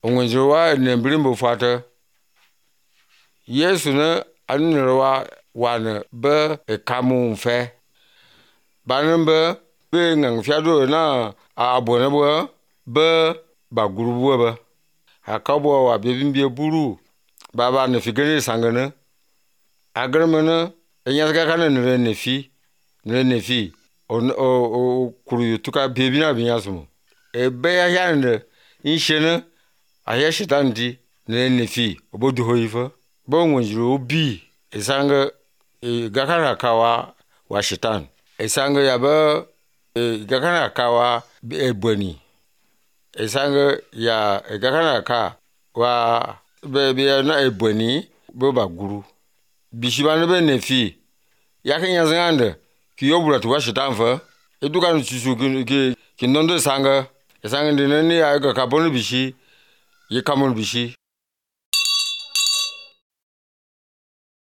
onwenjirwa ne birimbo fata Yesu ne anurwa wane be kamu mfe banbe be ngang fiado na abone bo be baguru bo akabo wa bebimbe buru baba ne figene sangane agremene enyaga kana ne nefi o kuru tuka bebi na binyasumo ebe ya yande inshene aya shitandi ne nefi obodu hoifa bo nwenjiro obi esanga gakana kawa wa shitan esanga yaba gakana kawa ebweni esanga ya gakana ka wa be na ebweni bo baguru bishibane be nefi yakenya zangande ki yobula tu wa shitan fa eduka nsusu ki nondo esanga ndine ni ya gakabonu bishi yikamon bishi